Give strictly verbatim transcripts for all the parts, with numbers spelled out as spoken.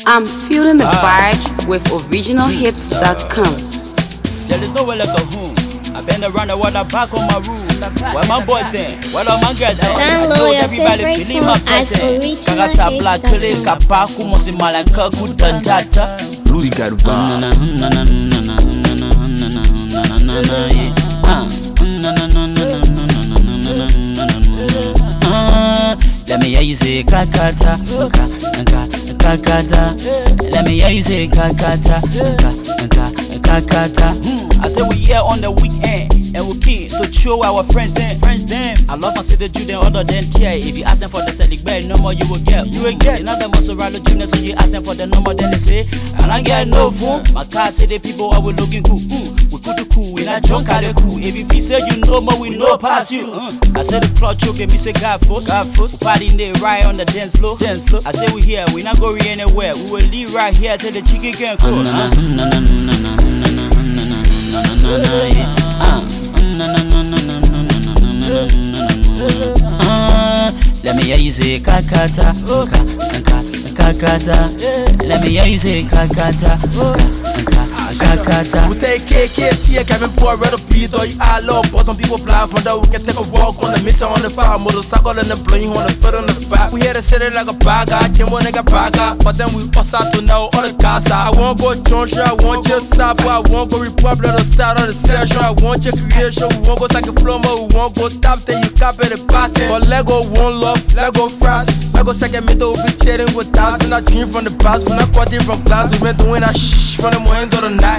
I'm feeling the vibes with original hits dot com. There is nowhere like a home. I've been around the world, I'm back on my room. Where my boys then? Where are my girls then? Download your favorite song as original hits dot com. Louis got vibe. Let me hear you say kakata, kakata. Let me hear you say kakata, kakata. I say we here on the weekend and we keen to show our friends then, friends then. I love my city Jude other than chair. If you ask them for the selling bell, no more you will get, you will get. Now the Mozzarella Junior, so you ask them for the number, then they say, and I get no phone. My car say the people are we looking cool. Mm. We could do cool, we not drunk at the cool. If you say you know more, we know past you. Mm. I say the clutch choke and me say God first, God first. We party in the right on the dance floor, dance floor. I say we here, we not going anywhere. We will leave right here till the chicken can cook. Let me hear you say kakata, kakata. Let me hear you say kakata, kakata. We take K K T and Kevin pour red up beat or you all love. But some people fly from there. We can take a walk on the mission on the fire. Motorcycle and the blowing on the foot on the back. We here to sit it like a bagger, Jimbo nigga bagger. But then we pass out to now all the casa. I won't go Johnson, I want your sabo. I won't go Republic or start on the session. I want your creation. We won't go like a plumber. We won't go top then you copy the pattern. But Lego one love, Lego fast. Lego second middle, we be chatting with thousands. When I dream from the past, when I caught it from class, we been doing that shh from the morning to the night.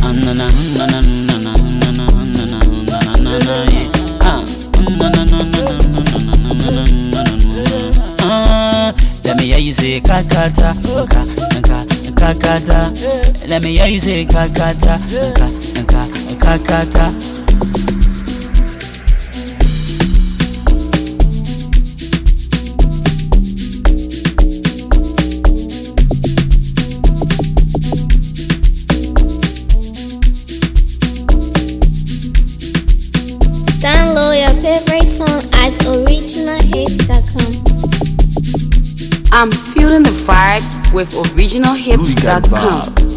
Let me hear you say kakata, kakata. Let me hear you say kakata, kakata. Download your favorite song at original hits dot com. I'm feeling the vibes with original hits dot com.